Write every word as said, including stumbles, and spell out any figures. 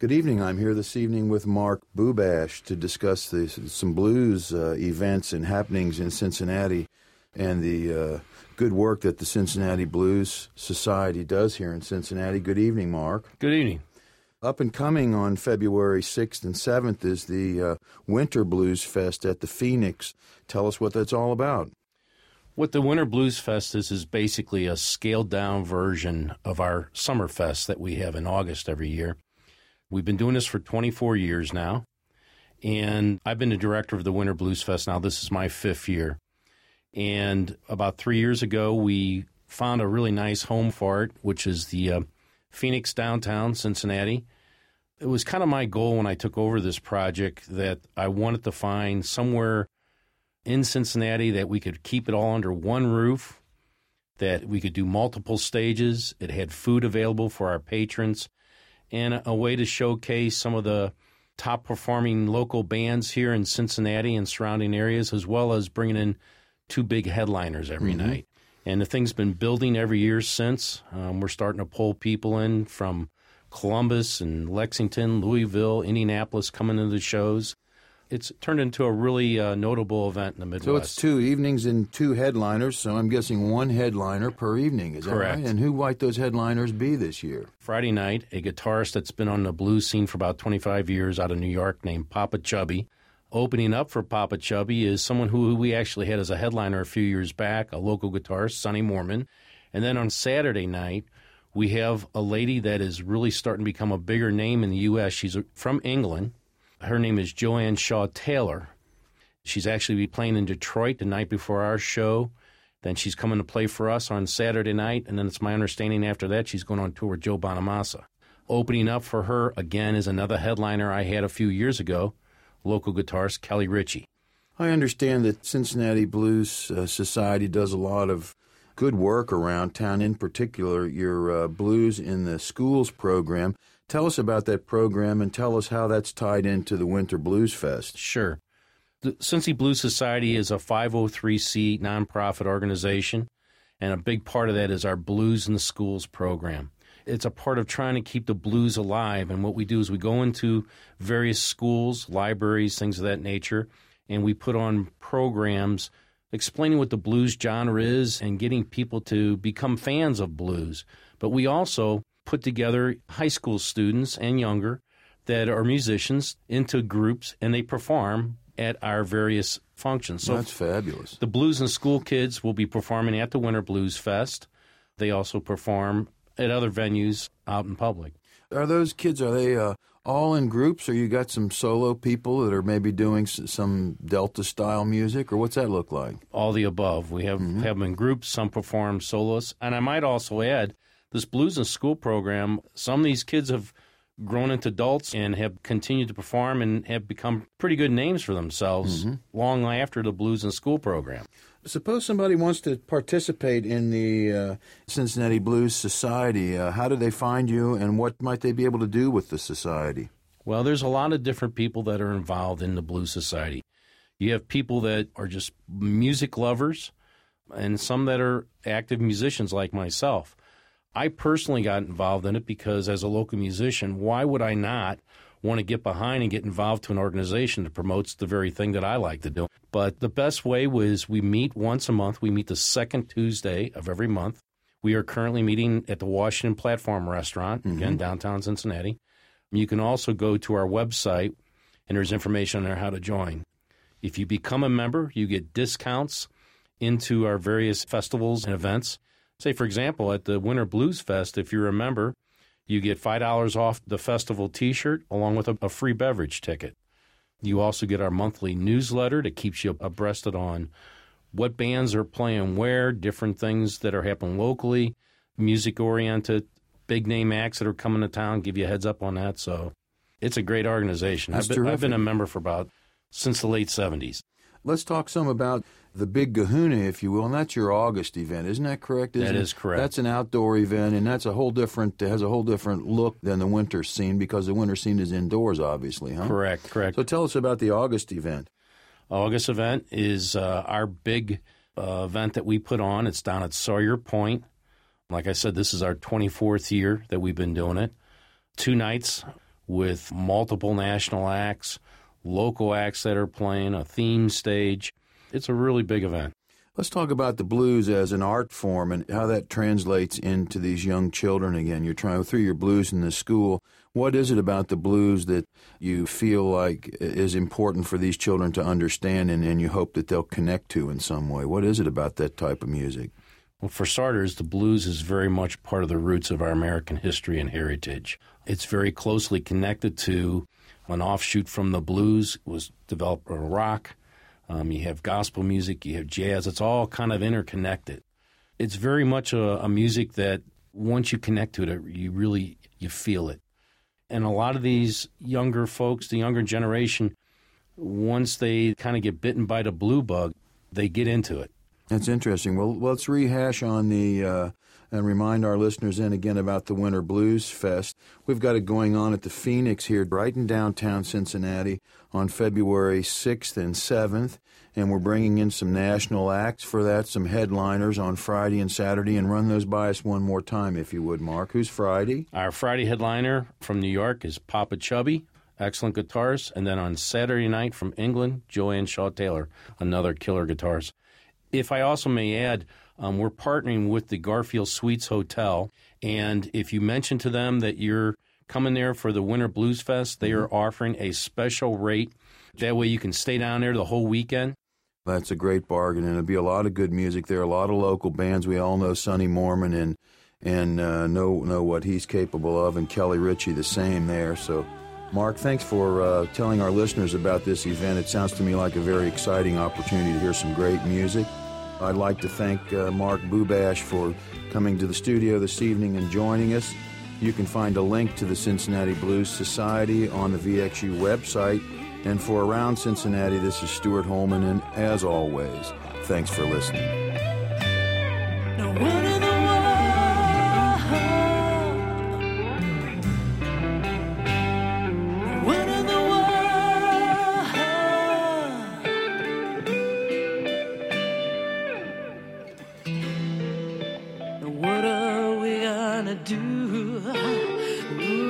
Good evening. I'm here this evening with Mark Bubash to discuss the, some blues uh, events and happenings in Cincinnati and the uh, good work that the Cincinnati Blues Society does here in Cincinnati. Good evening, Mark. Good evening. Up and coming on February sixth and seventh is the uh, Winter Blues Fest at the Phoenix. Tell us what that's all about. What the Winter Blues Fest is is basically a scaled-down version of our Summer Fest that we have in August every year. We've been doing this for twenty-four years now, and I've been the director of the Winter Blues Fest now. This is my fifth year. And about three years ago, we found a really nice home for it, which is the uh, Phoenix downtown Cincinnati. It was kind of my goal when I took over this project that I wanted to find somewhere in Cincinnati that we could keep it all under one roof, that we could do multiple stages. It had food available for our patrons, and a way to showcase some of the top-performing local bands here in Cincinnati and surrounding areas, as well as bringing in two big headliners every mm-hmm. night. And the thing's been building every year since. Um, we're starting to pull people in from Columbus and Lexington, Louisville, Indianapolis coming to the shows. It's turned into a really uh, notable event in the Midwest. So it's two evenings and two headliners, so I'm guessing one headliner per evening, is Correct. that right? And who might those headliners be this year? Friday night, a guitarist that's been on the blues scene for about twenty-five years out of New York named Papa Chubby. Opening up for Papa Chubby is someone who we actually had as a headliner a few years back, a local guitarist, Sonny Moorman. And then on Saturday night, we have a lady that is really starting to become a bigger name in the U S She's from England. Her name is Joanne Shaw Taylor. She's actually playing in Detroit the night before our show. Then she's coming to play for us on Saturday night, and then it's my understanding after that she's going on tour with Joe Bonamassa. Opening up for her, again, is another headliner I had a few years ago, local guitarist Kelly Ritchie. I understand that Cincinnati Blues uh, Society does a lot of good work around town, in particular your uh, Blues in the Schools program. Tell us about that program and tell us how that's tied into the Winter Blues Fest. Sure. The Cincy Blues Society is a five oh three c nonprofit organization, and a big part of that is our Blues in the Schools program. It's a part of trying to keep the blues alive, and what we do is we go into various schools, libraries, things of that nature, and we put on programs explaining what the blues genre is and getting people to become fans of blues. But we also put together high school students and younger that are musicians into groups, and they perform at our various functions. So that's fabulous. The Blues and School kids will be performing at the Winter Blues Fest. They also perform at other venues out in public. Are those kids, are they uh, all in groups, or you got some solo people that are maybe doing s- some Delta-style music, or what's that look like? All the above. We have, mm-hmm. have them in groups, some perform solos. And I might also add, this Blues in School program, some of these kids have grown into adults and have continued to perform and have become pretty good names for themselves mm-hmm. long after the Blues in School program. Suppose somebody wants to participate in the uh, Cincinnati Blues Society. Uh, how do they find you, and what might they be able to do with the society? Well, there's a lot of different people that are involved in the Blues Society. You have people that are just music lovers, and some that are active musicians like myself. I personally got involved in it because as a local musician, why would I not want to get behind and get involved to an organization that promotes the very thing that I like to do? But the best way was we meet once a month. We meet the second Tuesday of every month. We are currently meeting at the Washington Platform Restaurant, mm-hmm. again, downtown Cincinnati. You can also go to our website, and there's information on there how to join. If you become a member, you get discounts into our various festivals and events. Say, for example, at the Winter Blues Fest, if you're a member, you get five dollars off the festival T-shirt along with a, a free beverage ticket. You also get our monthly newsletter that keeps you abreast on what bands are playing where, different things that are happening locally, music-oriented, big-name acts that are coming to town, give you a heads up on that. So it's a great organization. That's I've been, terrific. I've been a member for about since the late seventies. Let's talk some about the Big Kahuna, if you will, and that's your August event. Isn't that correct? Isn't That it? is correct. That's an outdoor event, and that's a whole different, has a whole different look than the winter scene, because the winter scene is indoors, obviously, huh? Correct, correct. So tell us about the August event. August event is uh, our big uh, event that we put on. It's down at Sawyer Point. Like I said, this is our twenty-fourth year that we've been doing it. Two nights. with multiple national acts, local acts that are playing, a theme stage. It's a really big event. Let's talk about the blues as an art form and how that translates into these young children again. You're trying through your blues in the school. What is it about the blues that you feel like is important for these children to understand and, and you hope that they'll connect to in some way? What is it about that type of music? Well, for starters, the blues is very much part of the roots of our American history and heritage. It's very closely connected to an offshoot from the blues was developed a rock. Um, you have gospel music, you have jazz. It's all kind of interconnected. It's very much a, a music that once you connect to it, you really you feel it. And a lot of these younger folks, the younger generation, once they kind of get bitten by the blue bug, they get into it. That's interesting. Well, let's rehash on the uh, and remind our listeners then again about the Winter Blues Fest. We've got it going on at the Phoenix here right in downtown Cincinnati on February sixth and seventh, and we're bringing in some national acts for that, some headliners on Friday and Saturday, and run those by us one more time, if you would, Mark. Who's Friday? Our Friday headliner from New York is Papa Chubby, excellent guitarist, and then on Saturday night from England, Joanne Shaw Taylor, another killer guitarist. If I also may add, um, we're partnering with the Garfield Suites Hotel, and if you mention to them that you're coming there for the Winter Blues Fest, they are offering a special rate. That way you can stay down there the whole weekend. That's a great bargain, and it'll be a lot of good music there, a lot of local bands. We all know Sonny Mormon and and uh, know, know what he's capable of, and Kelly Ritchie the same there. So, Mark, thanks for uh, telling our listeners about this event. It sounds to me like a very exciting opportunity to hear some great music. I'd like to thank uh, Mark Bubash for coming to the studio this evening and joining us. You can find a link to the Cincinnati Blues Society on the V X U website. And for Around Cincinnati, this is Stuart Holman, and as always, thanks for listening. No one in the world, no one in the world. What are we gonna do?